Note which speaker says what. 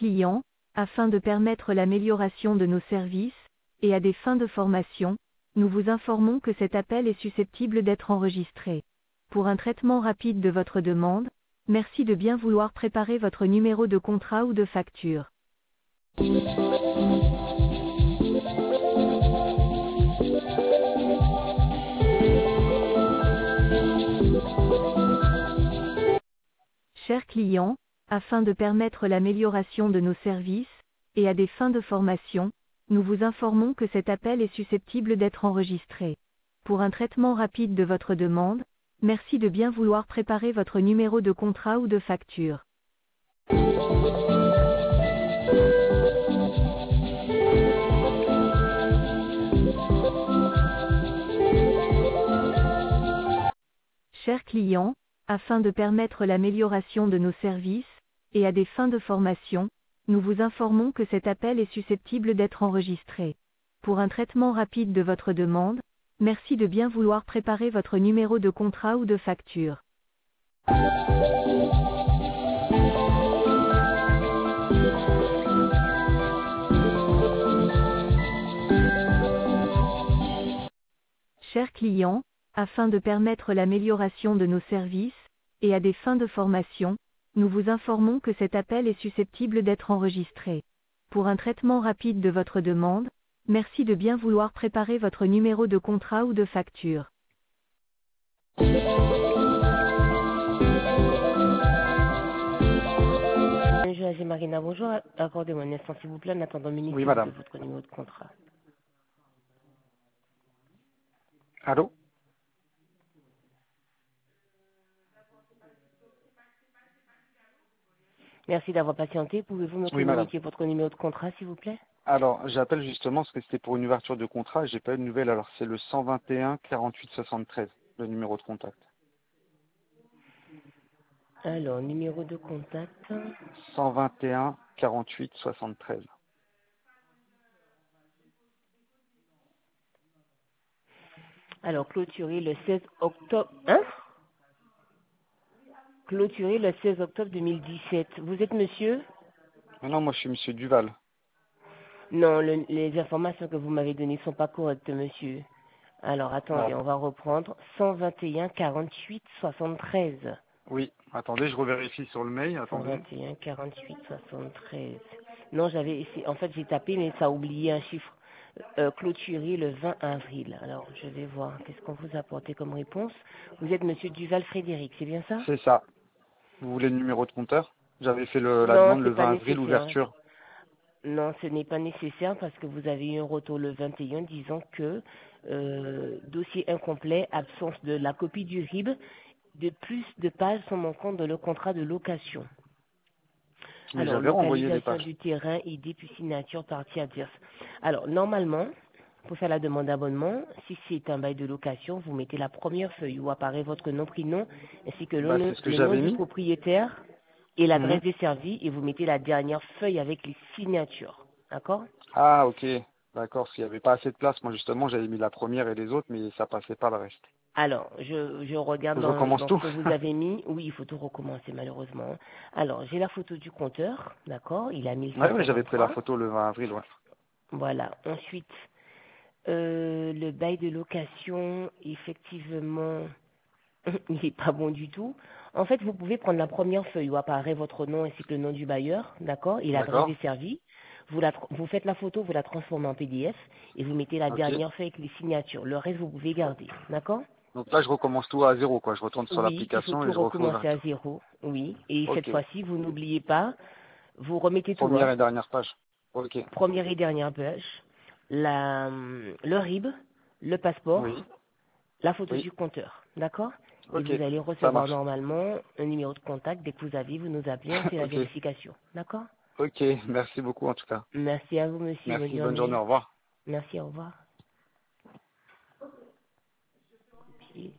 Speaker 1: client, afin de permettre l'amélioration de nos services, et à des fins de formation, nous vous informons que cet appel est susceptible d'être enregistré. Pour un traitement rapide de votre demande, merci de bien vouloir préparer votre numéro de contrat ou de facture. Chers clients, afin de permettre l'amélioration de nos services, et à des fins de formation, nous vous informons que cet appel est susceptible d'être enregistré. Pour un traitement rapide de votre demande, merci de bien vouloir préparer votre numéro de contrat ou de facture. Chers clients, afin de permettre l'amélioration de nos services, et à des fins de formation, nous vous informons que cet appel est susceptible d'être enregistré. Pour un traitement rapide de votre demande, merci de bien vouloir préparer votre numéro de contrat ou de facture. Chers clients, afin de permettre l'amélioration de nos services, et à des fins de formation, nous vous informons que cet appel est susceptible d'être enregistré. Pour un traitement rapide de votre demande, merci de bien vouloir préparer votre numéro de contrat ou de facture.
Speaker 2: Bonjour, Marina, bonjour. Accordez-moi un instant, s'il vous plaît, en attendant minute
Speaker 3: Oui, madame.
Speaker 2: de votre numéro de contrat.
Speaker 3: Allô?
Speaker 2: Merci d'avoir patienté. Pouvez-vous me
Speaker 3: Oui, madame.
Speaker 2: communiquer votre numéro de contrat, s'il vous plaît?
Speaker 3: Alors, j'appelle justement parce que c'était pour une ouverture de contrat et j'ai pas eu de nouvelles. Alors, c'est le 121 48 73, le numéro de contact.
Speaker 2: Alors, numéro de contact.
Speaker 3: 121 48 73.
Speaker 2: Alors, clôturé le 16 octobre. Hein? Clôturé le 16 octobre 2017. Vous êtes monsieur?
Speaker 3: Non, moi je suis monsieur Duval.
Speaker 2: Non, les informations que vous m'avez données ne sont pas correctes, monsieur. Alors, attendez,
Speaker 3: Ah,
Speaker 2: on va reprendre. 121 48 73.
Speaker 3: oui, attendez, je revérifie sur le mail. Attendez.
Speaker 2: 121 48 73. Non, en fait, j'ai tapé, mais ça a oublié un chiffre. Clôturé le 20 avril. Alors, je vais voir. Qu'est-ce qu'on vous a apporté comme réponse? Vous êtes monsieur Duval Frédéric, c'est bien ça?
Speaker 3: C'est ça. Vous voulez le numéro de compteur? J'avais fait la
Speaker 2: Non,
Speaker 3: demande le
Speaker 2: c'est pas
Speaker 3: 20 avril,
Speaker 2: nécessaire.
Speaker 3: ouverture.
Speaker 2: Non, ce n'est pas nécessaire parce que vous avez eu un retour le 21 disant que dossier incomplet, absence de la copie du RIB, de plus de pages sont manquantes dans le contrat de location.
Speaker 3: Mais
Speaker 2: Alors,
Speaker 3: j'avais renvoyé les
Speaker 2: localisation
Speaker 3: pages.
Speaker 2: du terrain, ID puis signature, partie adverse. Alors, normalement, pour faire la demande d'abonnement, si c'est un bail de location, vous mettez la première feuille où apparaît votre nom, prénom, ainsi que
Speaker 3: Bah, c'est ce que
Speaker 2: le nom
Speaker 3: j'avais
Speaker 2: du
Speaker 3: mis.
Speaker 2: propriétaire et
Speaker 3: Mhm.
Speaker 2: l'adresse desservie, et vous mettez la dernière feuille avec les signatures. D'accord?
Speaker 3: Ah, ok. D'accord, s'il n'y avait pas assez de place, moi justement, j'avais mis la première et les autres, mais ça passait pas le reste.
Speaker 2: Alors, je regarde
Speaker 3: Faut que je recommence
Speaker 2: dans ce
Speaker 3: tout.
Speaker 2: que vous avez mis. Oui, il faut tout recommencer malheureusement. Alors, j'ai la photo du compteur, d'accord? Il a
Speaker 3: Ouais, j'avais pris la
Speaker 2: 1523.
Speaker 3: photo le 20 avril, ouais.
Speaker 2: Voilà. Ensuite, le bail de location, effectivement, il n'est pas bon du tout. En fait, vous pouvez prendre la première feuille où apparaît votre nom ainsi que le nom du bailleur, d'accord? Et l'adresse
Speaker 3: D'accord.
Speaker 2: desservie. Vous faites la photo, vous la transformez en PDF et vous mettez la
Speaker 3: Ok.
Speaker 2: dernière feuille avec les signatures. Le reste, vous pouvez garder, d'accord?
Speaker 3: Donc là, je recommence tout à zéro, quoi. Je retourne sur
Speaker 2: Oui, il faut
Speaker 3: l'application et
Speaker 2: tout
Speaker 3: je refais
Speaker 2: recommencer à
Speaker 3: ouverture.
Speaker 2: zéro. Oui. Et cette
Speaker 3: Ok.
Speaker 2: fois-ci, vous n'oubliez pas, vous remettez tout,
Speaker 3: Première
Speaker 2: hein.
Speaker 3: et dernière page. Ok.
Speaker 2: Première et dernière page, le RIB, le passeport,
Speaker 3: Oui.
Speaker 2: la photo
Speaker 3: Oui.
Speaker 2: du compteur. D'accord? Et
Speaker 3: Ok.
Speaker 2: vous allez
Speaker 3: Ça
Speaker 2: recevoir
Speaker 3: marche.
Speaker 2: normalement un numéro de contact. Dès que vous avez, vous nous appelez, on fait la
Speaker 3: Ok.
Speaker 2: vérification. D'accord?
Speaker 3: Ok. Merci beaucoup, en tout cas.
Speaker 2: Merci à vous, monsieur. Bonne
Speaker 3: Merci. Bonne journée.
Speaker 2: journée.
Speaker 3: Au revoir.
Speaker 2: Merci, au revoir.